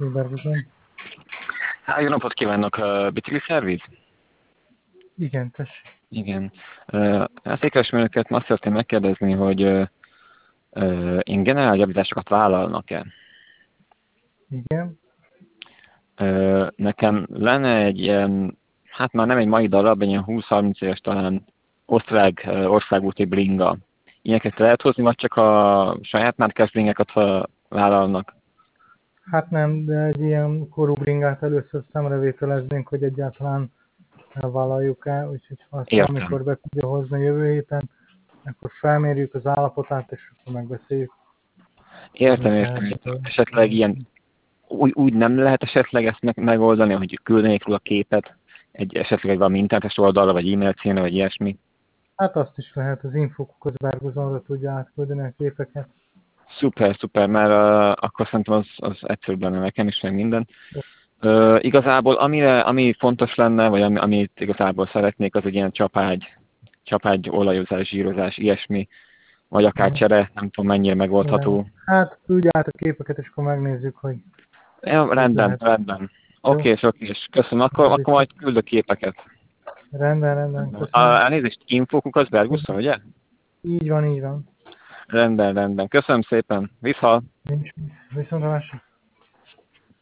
Bergozom. Jó napot kívánok, bicikli szerviz? Igen, tessék. Igen. Székesmérnöket azt szeretném megkérdezni, hogy én generáljavításokat vállalnak-e? Igen. Nekem lenne egy ilyen, hát már nem egy mai darab, egy ilyen 20-30 éves talán osztrák országúti bringa. Ilyeneket lehet hozni, vagy csak a saját márkás bringeket vállalnak? Hát nem, de egy ilyen korú bringát először szemrevételeznénk, hogy egyáltalán elvállaljuk el, úgyhogy ha azt Értem. valamikor be tudja hozni jövő héten, akkor felmérjük az állapotát, és akkor megbeszéljük, hogy mit Értem. lehet. Esetleg ilyen úgy nem lehet esetleg ezt megoldani, hogy küldenék róla képet, esetleg egy valami internetes oldalra, vagy e-mail címre, vagy ilyesmi? Hát azt is lehet, az infokukaszbergozonra tudja átküldeni a képeket. Szuper, mert akkor szerintem az egyszerűbb lenne nekem is, meg minden. Igazából ami fontos lenne, vagy amit igazából szeretnék, az egy ilyen csapágy, olajozás, zsírozás, ilyesmi, vagy akár csere, nem tudom mennyire megoldható. Hát küldj át a képeket, és akkor megnézzük, hogy Ja, hogy rendben. lehet. Oké, köszönöm. Akkor majd küldök képeket. Rendben, köszönöm. Elnézést, infókukat Berguszon, ugye? Így van. Rendben. Köszönöm szépen. Viszont. Nincs. Viszontlátásra.